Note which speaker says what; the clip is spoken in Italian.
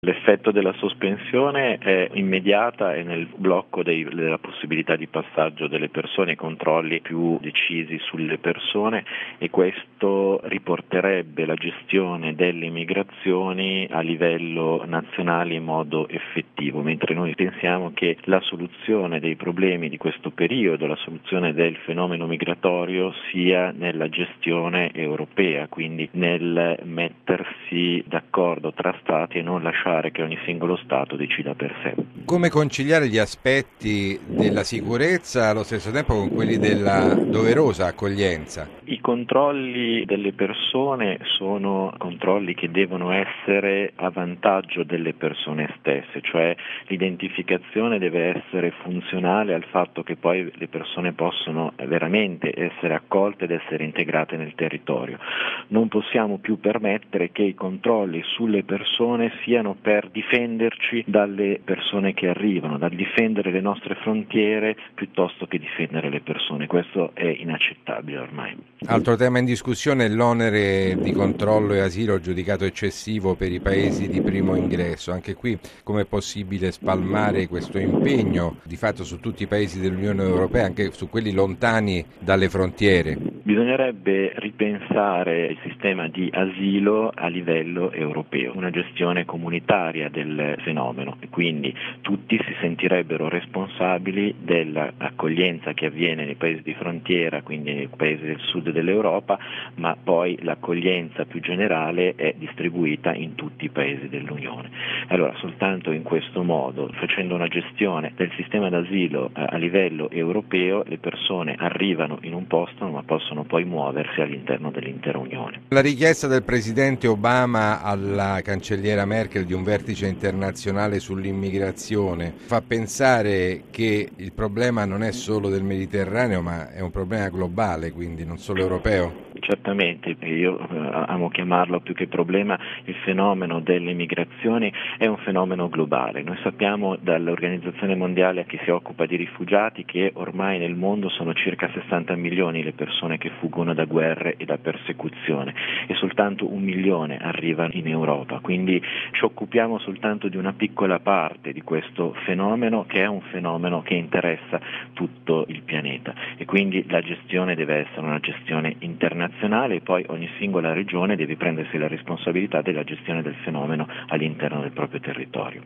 Speaker 1: L'effetto della sospensione è immediata e nel blocco della possibilità di passaggio delle persone, controlli più decisi sulle persone, e questo riporterebbe la gestione delle migrazioni a livello nazionale in modo effettivo, mentre noi pensiamo che la soluzione dei problemi di questo periodo, la soluzione del fenomeno migratorio sia nella gestione europea, quindi nel mettersi d'accordo tra Stati e non lasciare che ogni singolo Stato decida per sé.
Speaker 2: Come conciliare gli aspetti della sicurezza allo stesso tempo con quelli della doverosa accoglienza?
Speaker 1: I controlli delle persone sono controlli che devono essere a vantaggio delle persone stesse, cioè l'identificazione deve essere funzionale al fatto che poi le persone possono veramente essere accolte ed essere integrate nel territorio. Non possiamo più permettere che i controlli sulle persone siano per difenderci dalle persone che arrivano, dal difendere le nostre frontiere piuttosto che difendere le persone. Questo è inaccettabile ormai.
Speaker 2: Altro tema in discussione è l'onere di controllo e asilo giudicato eccessivo per i paesi di primo ingresso. Anche qui come è possibile spalmare questo impegno di fatto su tutti i paesi dell'Unione Europea, anche su quelli lontani dalle frontiere?
Speaker 1: Bisognerebbe ripensare il sistema di asilo a livello europeo, una gestione comunitaria del fenomeno, e quindi tutti si sentirebbero responsabili dell'accoglienza che avviene nei paesi di frontiera, quindi nei paesi del sud dell'Europa, ma poi l'accoglienza più generale è distribuita in tutti i paesi dell'Unione. Allora, soltanto in questo modo, facendo una gestione del sistema d'asilo a livello europeo, le persone arrivano in un posto ma possono poi muoversi all'interno dell'intera Unione.
Speaker 2: La richiesta del presidente Obama alla cancelliera Merkel di un vertice internazionale sull'immigrazione fa pensare che il problema non è solo del Mediterraneo, ma è un problema globale, quindi non solo europeo?
Speaker 1: Certamente, io amo chiamarlo più che problema, il fenomeno delle migrazioni è un fenomeno globale. Noi sappiamo dall'Organizzazione Mondiale che si occupa di rifugiati che ormai nel mondo sono circa 60 milioni le persone che fuggono da guerre e da persecuzione e soltanto 1 milione arrivano in Europa, quindi ci occupiamo soltanto di una piccola parte di questo fenomeno che è un fenomeno che interessa tutto il pianeta e quindi la gestione deve essere una gestione internazionale e poi ogni singola regione deve prendersi la responsabilità della gestione del fenomeno all'interno del proprio territorio.